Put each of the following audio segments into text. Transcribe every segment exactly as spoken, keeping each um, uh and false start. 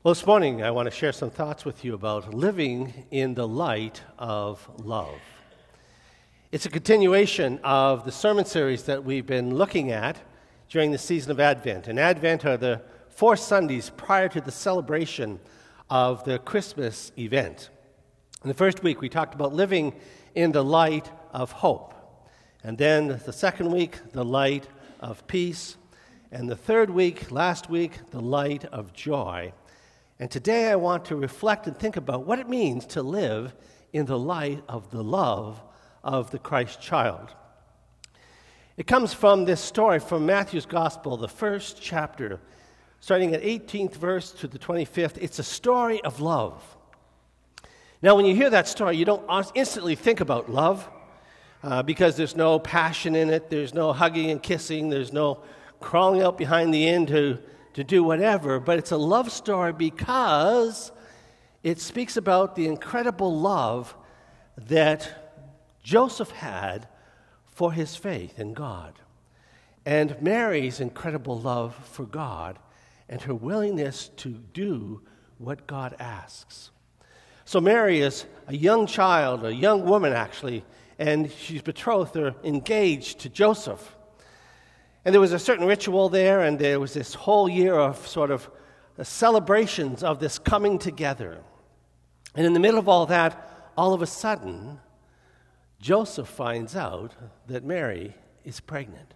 Well, this morning I want to share some thoughts with you about living in the light of love. It's a continuation of the sermon series that we've been looking at during the season of Advent. And Advent are the four Sundays prior to the celebration of the Christmas event. In the first week, we talked about living in the light of hope. And then the second week, the light of peace. And the third week, last week, the light of joy. And today I want to reflect and think about what it means to live in the light of the love of the Christ child. It comes from this story from Matthew's Gospel, the first chapter, starting at eighteenth verse to the twenty-fifth. It's a story of love. Now, when you hear that story, you don't instantly think about love uh, because there's no passion in it, there's no hugging and kissing, there's no crawling out behind the inn to to do whatever, but it's a love story because it speaks about the incredible love that Joseph had for his faith in God, and Mary's incredible love for God and her willingness to do what God asks. So Mary is a young child, a young woman actually, and she's betrothed or engaged to Joseph. And there was a certain ritual there, and there was this whole year of sort of celebrations of this coming together. And in the middle of all that, all of a sudden, Joseph finds out that Mary is pregnant.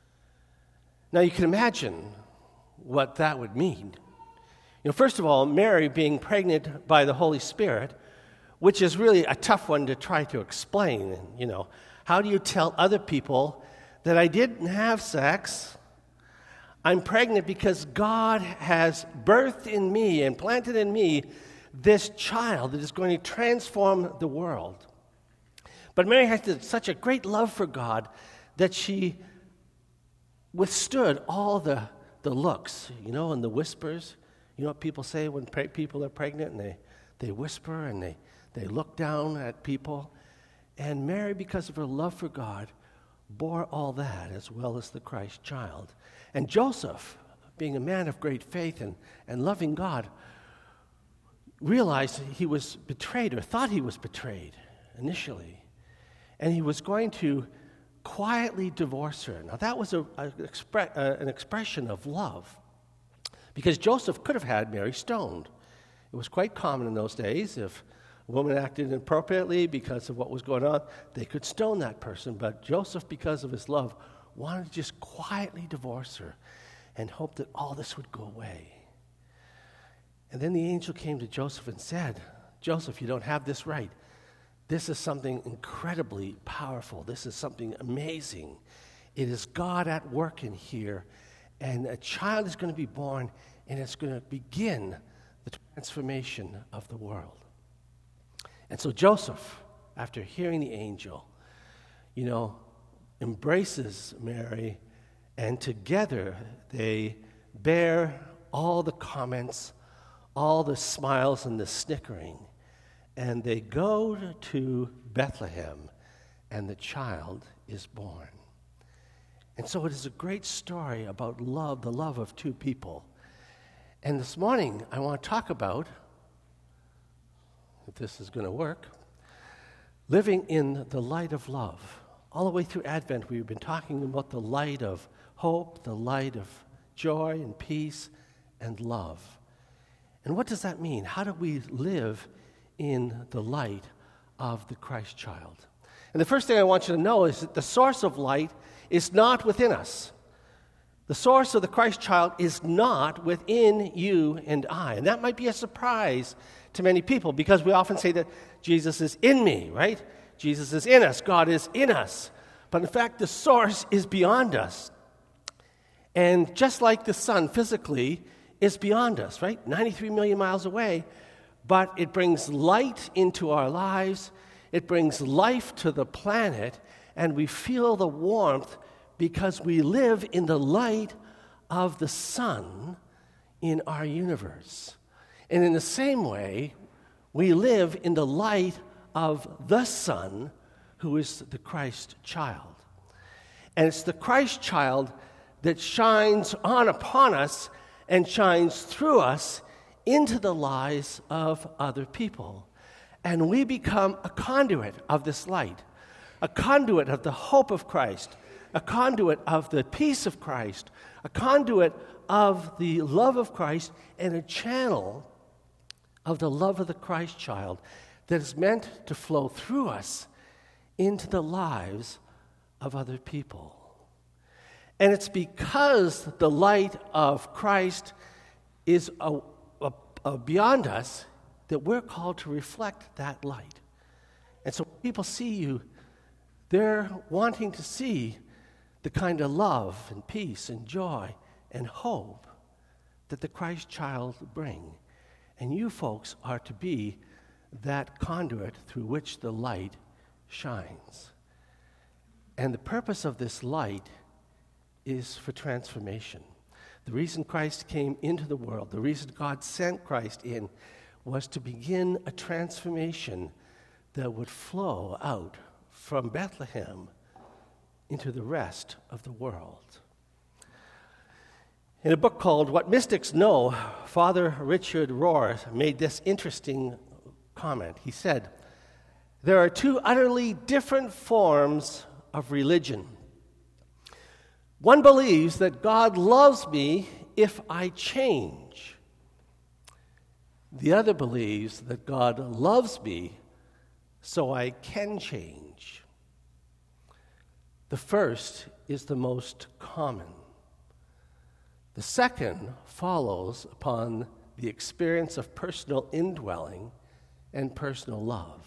Now, you can imagine what that would mean. You know, first of all, Mary being pregnant by the Holy Spirit, which is really a tough one to try to explain. You know, how do you tell other people that I didn't have sex? I'm pregnant because God has birthed in me and planted in me this child that is going to transform the world. But Mary had such a great love for God that she withstood all the, the looks, you know, and the whispers. You know what people say when pre- people are pregnant, and they, they whisper and they, they look down at people. And Mary, because of her love for God, bore all that as well as the Christ child. And Joseph, being a man of great faith and, and loving God, realized he was betrayed, or thought he was betrayed initially. And he was going to quietly divorce her. Now that was a, a expre- uh, an expression of love, because Joseph could have had Mary stoned. It was quite common in those days. If a woman acted inappropriately because of what was going on, they could stone that person. But Joseph, because of his love, wanted to just quietly divorce her and hope that all this would go away. And then the angel came to Joseph and said, Joseph, you don't have this right. This is something incredibly powerful. This is something amazing. It is God at work in here, and a child is going to be born, and it's going to begin the transformation of the world. And so Joseph, after hearing the angel, you know, embraces Mary, and together they bear all the comments, all the smiles and the snickering, and they go to Bethlehem, and the child is born. And so it is a great story about love, the love of two people. And this morning I want to talk about, if this is going to work, living in the light of love. All the way through Advent, we've been talking about the light of hope, the light of joy and peace and love. And what does that mean? How do we live in the light of the Christ child? And the first thing I want you to know is that the source of light is not within us. The source of the Christ child is not within you and I. And that might be a surprise to many people, because we often say that Jesus is in me, right? Jesus is in us. God is in us. But in fact, the source is beyond us. And just like the sun physically is beyond us, right? ninety-three million miles away, but it brings light into our lives. It brings life to the planet, and we feel the warmth because we live in the light of the sun in our universe. And in the same way, we live in the light of the Son, who is the Christ child. And it's the Christ child that shines on upon us and shines through us into the lives of other people. And we become a conduit of this light, a conduit of the hope of Christ, a conduit of the peace of Christ, a conduit of the love of Christ, and a channel of the love of the Christ child that is meant to flow through us into the lives of other people. And it's because the light of Christ is a, a, a beyond us that we're called to reflect that light. And so when people see you, they're wanting to see the kind of love and peace and joy and hope that the Christ child bring. And you folks are to be that conduit through which the light shines. And the purpose of this light is for transformation. The reason Christ came into the world, the reason God sent Christ in, was to begin a transformation that would flow out from Bethlehem into the rest of the world. In a book called What Mystics Know, Father Richard Rohr made this interesting comment. He said, "There are two utterly different forms of religion. One believes that God loves me if I change. The other believes that God loves me so I can change. The first is the most common. The second follows upon the experience of personal indwelling and personal love.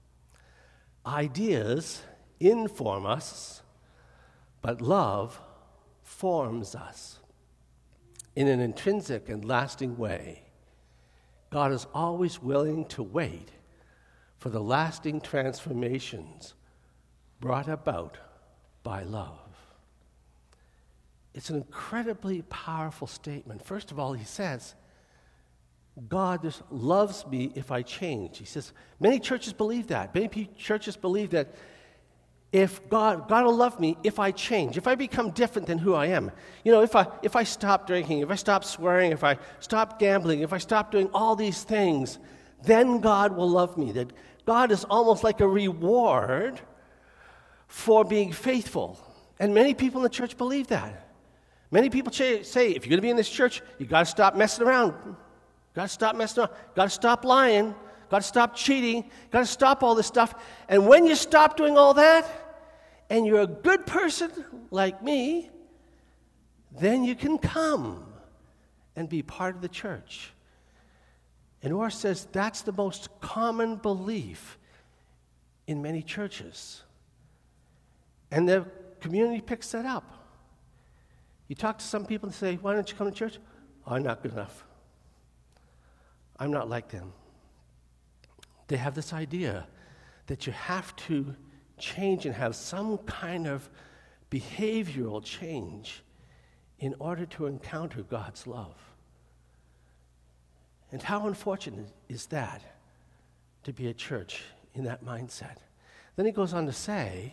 Ideas inform us, but love forms us in an intrinsic and lasting way. God is always willing to wait for the lasting transformations brought about by love." It's an incredibly powerful statement. First of all, he says, God just loves me if I change. He says, many churches believe that. Many pe- churches believe that if God, God will love me if I change, if I become different than who I am. You know, if I, if I stop drinking, if I stop swearing, if I stop gambling, if I stop doing all these things, then God will love me. That God is almost like a reward for being faithful. And many people in the church believe that. Many people say, if you're going to be in this church, you got to stop messing around. Got to stop messing around. Got to stop lying. Got to stop cheating. Got to stop all this stuff. And when you stop doing all that, and you're a good person like me, then you can come and be part of the church. And Orr says that's the most common belief in many churches. And the community picks that up. You talk to some people and say, why don't you come to church? Oh, I'm not good enough. I'm not like them. They have this idea that you have to change and have some kind of behavioral change in order to encounter God's love. And how unfortunate is that, to be a church in that mindset? Then he goes on to say,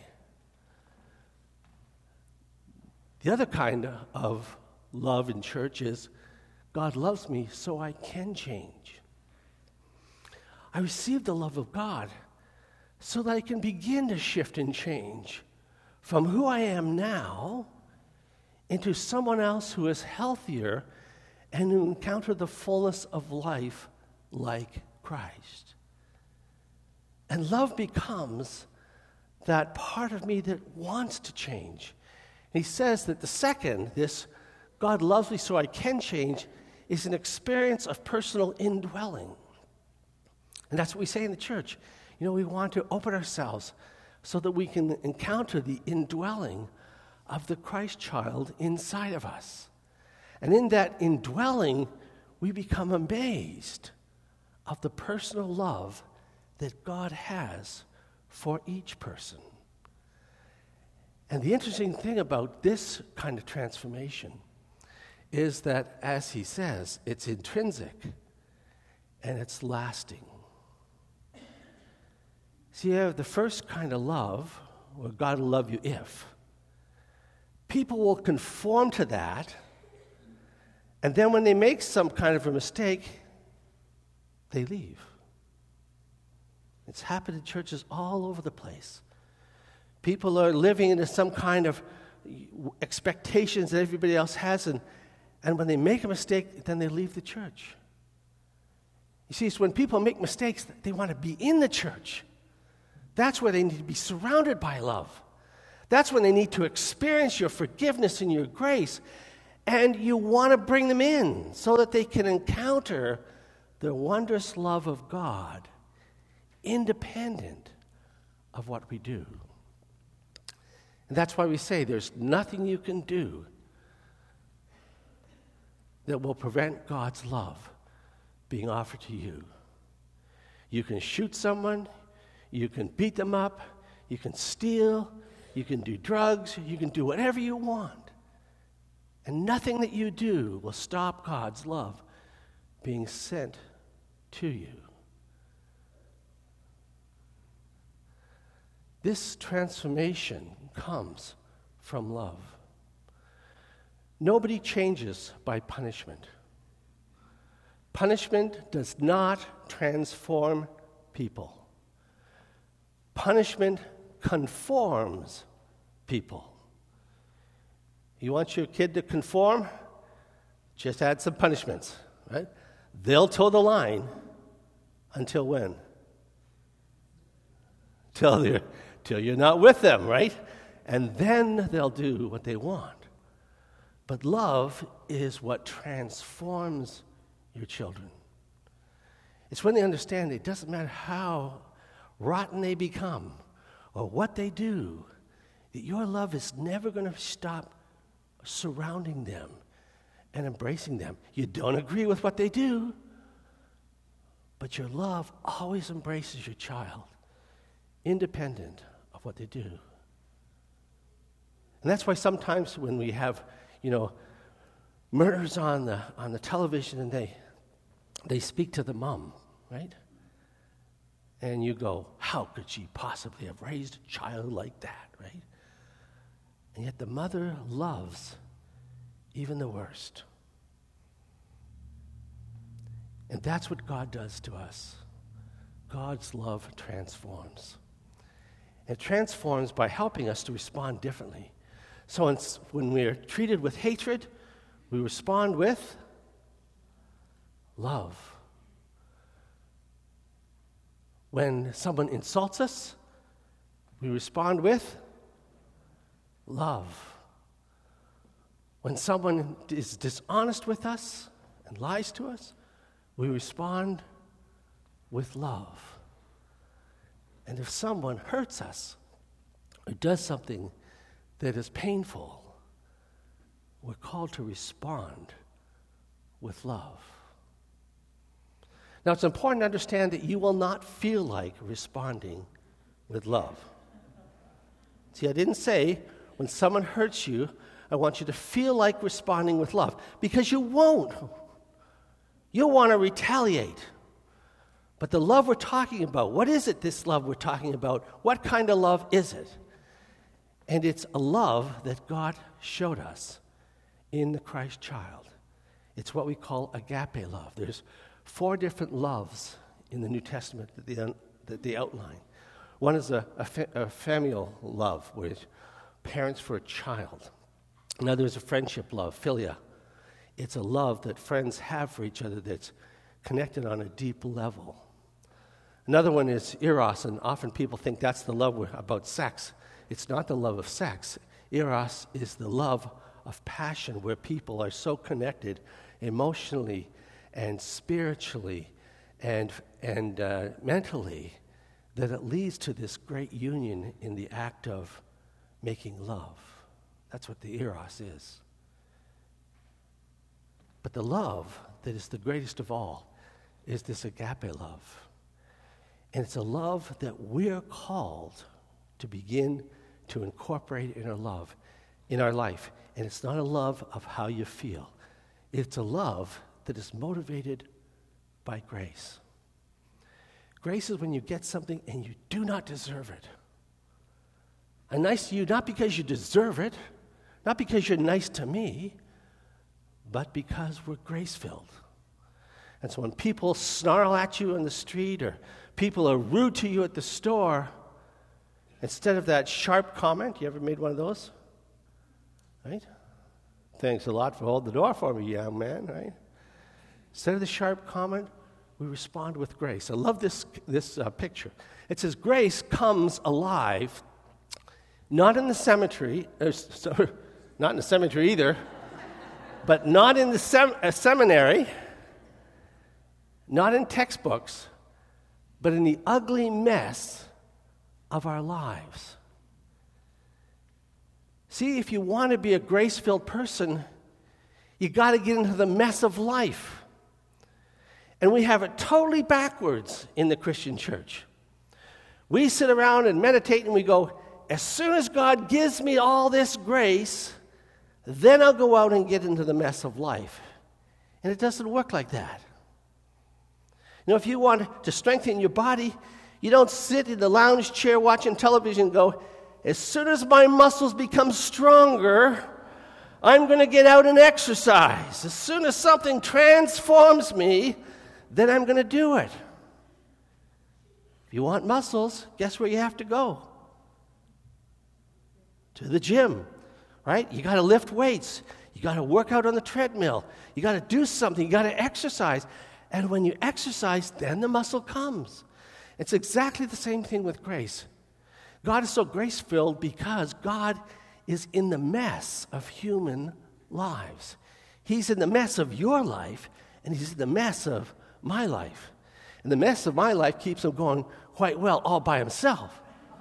the other kind of love in church is, God loves me so I can change. I receive the love of God so that I can begin to shift and change from who I am now into someone else who is healthier and who encounter the fullness of life like Christ. And love becomes that part of me that wants to change. He says that the second, this God loves me so I can change, is an experience of personal indwelling. And that's what we say in the church. You know, we want to open ourselves so that we can encounter the indwelling of the Christ child inside of us. And in that indwelling, we become amazed of the personal love that God has for each person. And the interesting thing about this kind of transformation is that, as he says, it's intrinsic and it's lasting. See, you have the first kind of love, where God will love you if. People will conform to that, and then when they make some kind of a mistake, they leave. It's happened in churches all over the place. People are living into some kind of expectations that everybody else has, and, and when they make a mistake, then they leave the church. You see, it's when people make mistakes, they want to be in the church. That's where they need to be surrounded by love. That's when they need to experience your forgiveness and your grace, and you want to bring them in so that they can encounter the wondrous love of God, independent of what we do. And that's why we say there's nothing you can do that will prevent God's love being offered to you. You can shoot someone, you can beat them up, you can steal, you can do drugs, you can do whatever you want. And nothing that you do will stop God's love being sent to you. This transformation comes from love. Nobody changes by punishment. Punishment does not transform people. Punishment conforms people. You want your kid to conform? Just add some punishments, right? They'll toe the line until when? Till they're till you're not with them, right? And then they'll do what they want. But love is what transforms your children. It's when they understand it doesn't matter how rotten they become or what they do, that your love is never going to stop surrounding them and embracing them. You don't agree with what they do, but your love always embraces your child, independent of what they do. And that's why sometimes when we have, you know, murders on the on the television and they they speak to the mom, right? And you go, how could she possibly have raised a child like that, right? And yet the mother loves even the worst. And that's what God does to us. God's love transforms. It transforms by helping us to respond differently. So when we're treated with hatred, we respond with love. When someone insults us, we respond with love. When someone is dishonest with us and lies to us, we respond with love. And if someone hurts us or does something that is painful, we're called to respond with love. Now, it's important to understand that you will not feel like responding with love. See, I didn't say when someone hurts you, I want you to feel like responding with love, because you won't. You'll want to retaliate. But the love we're talking about, what is it, this love we're talking about? What kind of love is it? And it's a love that God showed us in the Christ child. It's what we call agape love. There's four different loves in the New Testament that they, that they outline. One is a, a, fa- a familial love, where it's parents for a child. Another is a friendship love, philia. It's a love that friends have for each other that's connected on a deep level. Another one is eros, and often people think that's the love about sex. It's not the love of sex. Eros is the love of passion, where people are so connected emotionally and spiritually and, and uh, mentally that it leads to this great union in the act of making love. That's what the eros is. But the love that is the greatest of all is this agape love. And it's a love that we're called to begin to incorporate in our love, in our life. And it's not a love of how you feel. It's a love that is motivated by grace. Grace is when you get something and you do not deserve it. I'm nice to you not because you deserve it, not because you're nice to me, but because we're grace-filled. And so when people snarl at you in the street or people are rude to you at the store, instead of that sharp comment, you ever made one of those? Right? Thanks a lot for holding the door for me, young man, right? Instead of the sharp comment, we respond with grace. I love this, this uh, picture. It says, grace comes alive, not in the cemetery, uh, so, not in the cemetery either, but not in the sem- uh, seminary, not in textbooks, but in the ugly mess of our lives. See, if you want to be a grace-filled person, you got to get into the mess of life. And we have it totally backwards in the Christian church. We sit around and meditate and we go, as soon as God gives me all this grace, then I'll go out and get into the mess of life. And it doesn't work like that. You know, if you want to strengthen your body, you don't sit in the lounge chair watching television and go, as soon as my muscles become stronger, I'm going to get out and exercise. As soon as something transforms me, then I'm going to do it. If you want muscles, guess where you have to go? To the gym, right? You got to lift weights. You got to work out on the treadmill. You got to do something. You got to exercise. And when you exercise, then the muscle comes. It's exactly the same thing with grace. God is so grace-filled because God is in the mess of human lives. He's in the mess of your life, and he's in the mess of my life. And the mess of my life keeps him going quite well all by himself.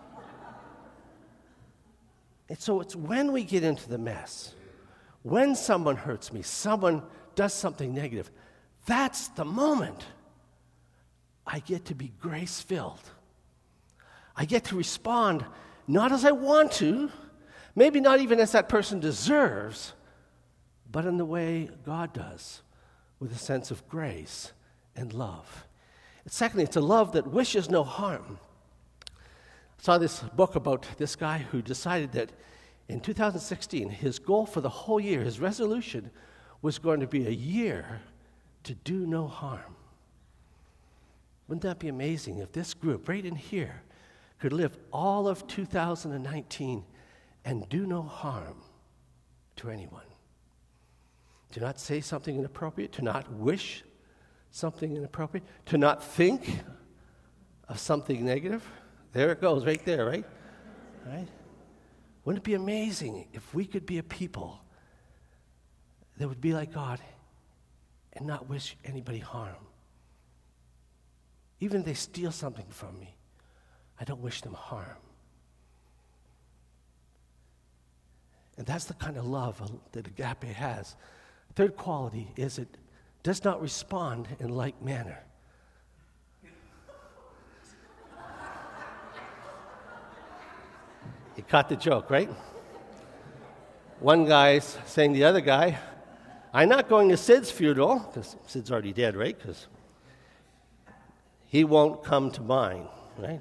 And so it's when we get into the mess, when someone hurts me, someone does something negative, that's the moment I get to be grace-filled. I get to respond not as I want to, maybe not even as that person deserves, but in the way God does, with a sense of grace and love. And secondly, it's a love that wishes no harm. I saw this book about this guy who decided that in two thousand sixteen, his goal for the whole year, his resolution, was going to be a year to do no harm. Wouldn't that be amazing if this group right in here could live all of two thousand nineteen and do no harm to anyone? To not say something inappropriate, to not wish something inappropriate, to not think of something negative. There it goes, right there, right? Right? Wouldn't it be amazing if we could be a people that would be like God and not wish anybody harm? Even if they steal something from me, I don't wish them harm. And that's the kind of love that agape has. Third quality is it does not respond in like manner. You caught the joke, right? One guy's saying to the other guy, I'm not going to Sid's funeral, because Sid's already dead, right? Because he won't come to mine, right?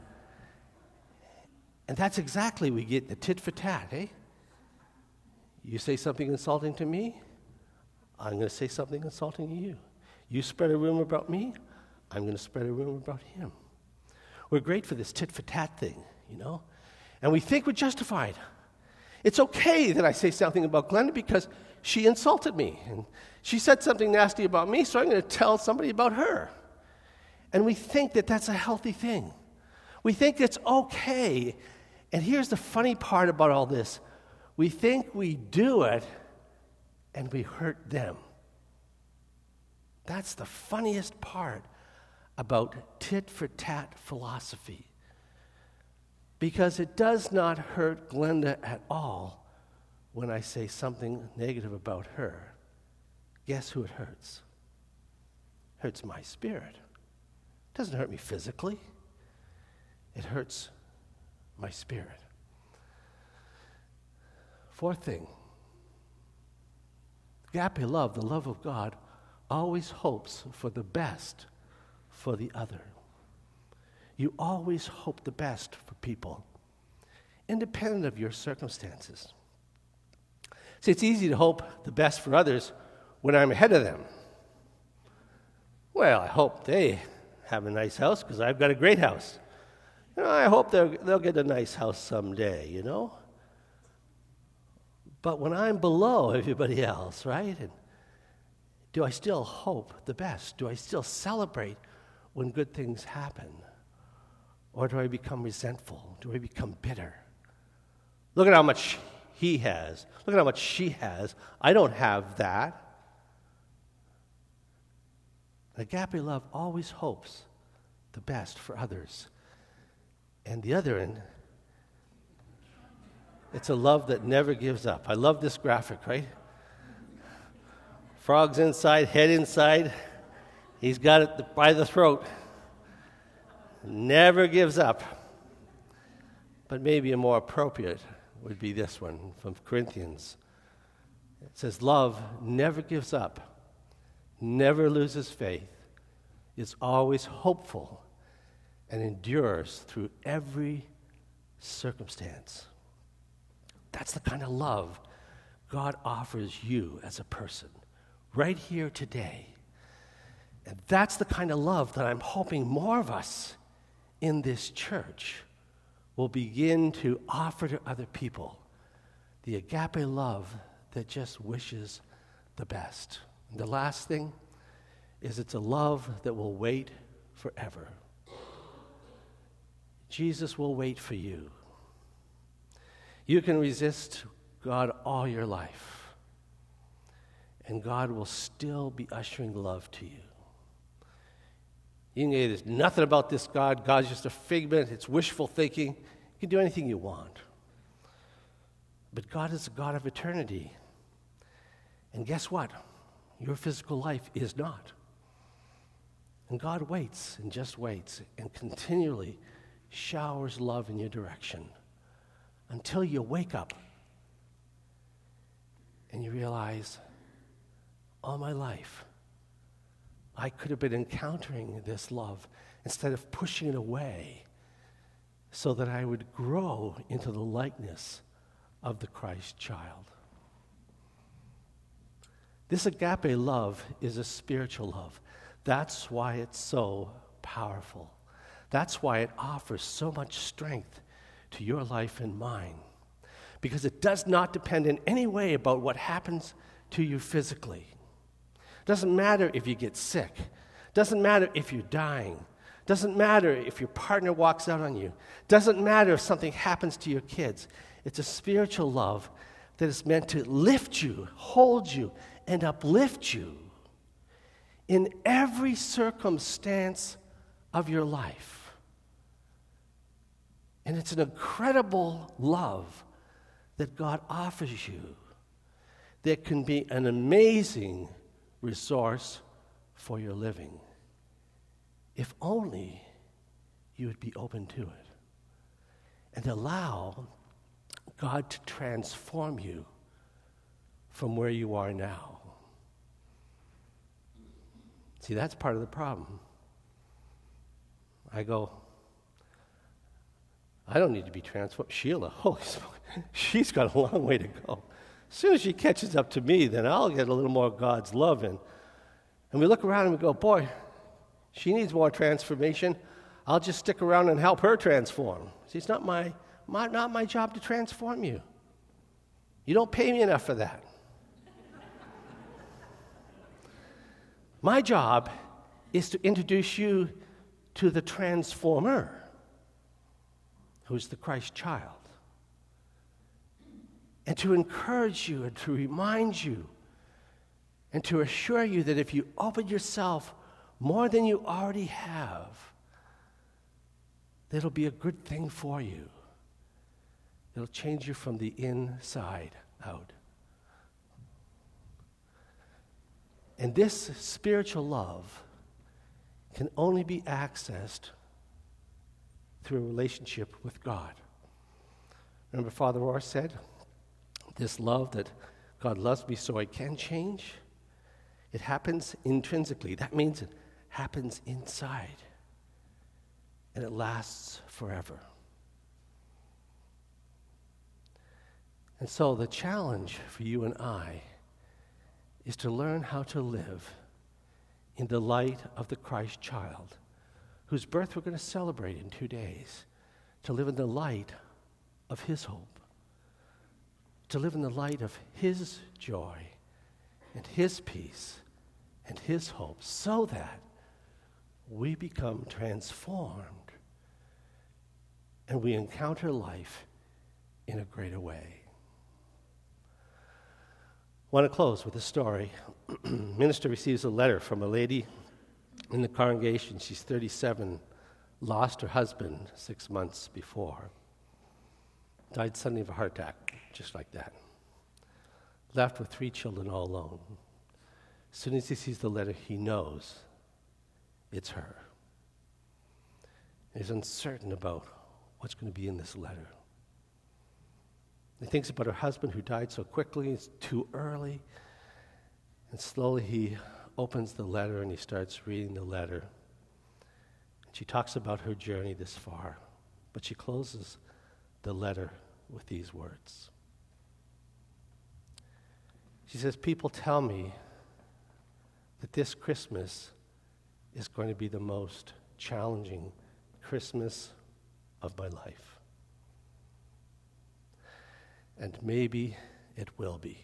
And that's exactly we get the tit for tat, eh? You say something insulting to me, I'm going to say something insulting to you. You spread a rumor about me, I'm going to spread a rumor about him. We're great for this tit for tat thing, you know? And we think we're justified. It's okay that I say something about Glenda because she insulted me. And she said something nasty about me, so I'm going to tell somebody about her. And we think that that's a healthy thing. We think it's okay. And here's the funny part about all this. We think we do it, and we hurt them. That's the funniest part about tit-for-tat philosophy. Because it does not hurt Glenda at all when I say something negative about her. Guess who it hurts? It hurts my spirit. It doesn't hurt me physically. It hurts my spirit. Fourth thing, agape love, the love of God, always hopes for the best for the other. You always hope the best for people, independent of your circumstances. See, it's easy to hope the best for others when I'm ahead of them. Well, I hope they have a nice house because I've got a great house. You know, I hope they'll, they'll get a nice house someday, you know? But when I'm below everybody else, right? And do I still hope the best? Do I still celebrate when good things happen? Or do I become resentful? Do I become bitter? Look at how much he has. Look at how much she has. I don't have that. Agape love always hopes the best for others. And the other end, it's a love that never gives up. I love this graphic, right? Frog's inside, head inside. He's got it by the throat. Never gives up. But maybe a more appropriate would be this one from Corinthians. It says, love never gives up, never loses faith, is always hopeful, and endures through every circumstance. That's the kind of love God offers you as a person, right here today. And that's the kind of love that I'm hoping more of us in this church will begin to offer to other people. The agape love that just wishes the best. And the last thing is it's a love that will wait forever. Jesus will wait for you. You can resist God all your life, and God will still be ushering love to you. You can say, there's nothing about this God. God's just a figment. It's wishful thinking. You can do anything you want. But God is a God of eternity. And guess what? Your physical life is not. And God waits and just waits and continually showers love in your direction until you wake up and you realize, all my life, I could have been encountering this love instead of pushing it away so that I would grow into the likeness of the Christ child. This agape love is a spiritual love. That's why it's so powerful. That's why it offers so much strength to your life and mine. Because it does not depend in any way about what happens to you physically. Doesn't matter if you get sick. Doesn't matter if you're dying. Doesn't matter if your partner walks out on you. Doesn't matter if something happens to your kids. It's a spiritual love that is meant to lift you, hold you, and uplift you in every circumstance of your life. And it's an incredible love that God offers you that can be an amazing resource for your living, if only you would be open to it and allow God to transform you from where you are now. See, that's part of the problem. I go, I don't need to be transformed. Sheila, holy smoke, she's got a long way to go. As soon as she catches up to me, then I'll get a little more God's love in. And we look around and we go, boy, she needs more transformation. I'll just stick around and help her transform. See, it's not my, my, not my job to transform you. You don't pay me enough for that. My job is to introduce you to the transformer, who's the Christ child, and to encourage you and to remind you and to assure you that if you open yourself more than you already have, that'll be a good thing for you. It'll change you from the inside out. And this spiritual love can only be accessed through a relationship with God. Remember Father Orr said, this love that God loves me so I can change, it happens intrinsically. That means it happens inside. And it lasts forever. And so the challenge for you and I is to learn how to live in the light of the Christ child, whose birth we're going to celebrate in two days, to live in the light of his hope, to live in the light of his joy and his peace and his hope, so that we become transformed and we encounter life in a greater way. I want to close with a story. Minister receives a letter from a lady in the congregation. She's thirty-seven, lost her husband six months before. Died suddenly of a heart attack, just like that. Left with three children all alone. As soon as he sees the letter, he knows it's her. He's uncertain about what's going to be in this letter. He thinks about her husband who died so quickly, it's too early. And slowly he opens the letter and he starts reading the letter. And she talks about her journey this far, but she closes the letter with these words. She says, "People tell me that this Christmas is going to be the most challenging Christmas of my life. And maybe it will be.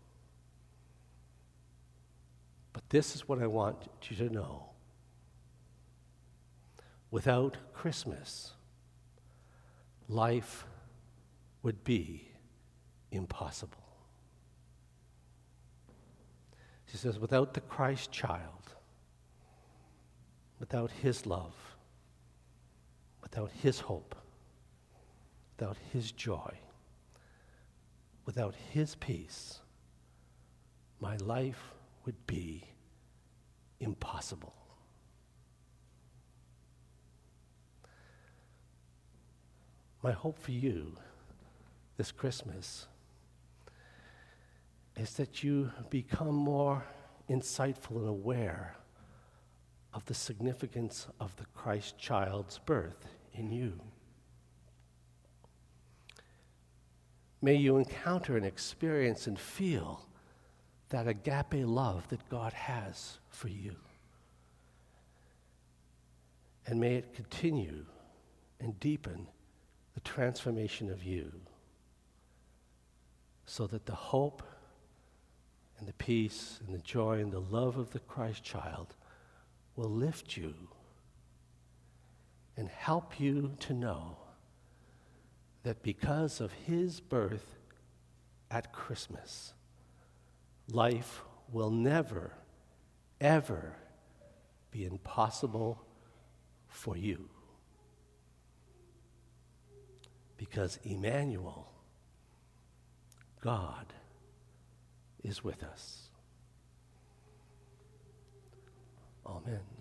But this is what I want you to know. Without Christmas, life would be impossible." She says, without the Christ child, without his love, without his hope, without his joy, without his peace, my life would be impossible. My hope for you this Christmas is that you become more insightful and aware of the significance of the Christ child's birth in you. May you encounter and experience and feel that agape love that God has for you. And may it continue and deepen the transformation of you, so that the hope and the peace and the joy and the love of the Christ child will lift you and help you to know that because of his birth at Christmas, life will never, ever be impossible for you. Because Emmanuel, God, is with us. Amen.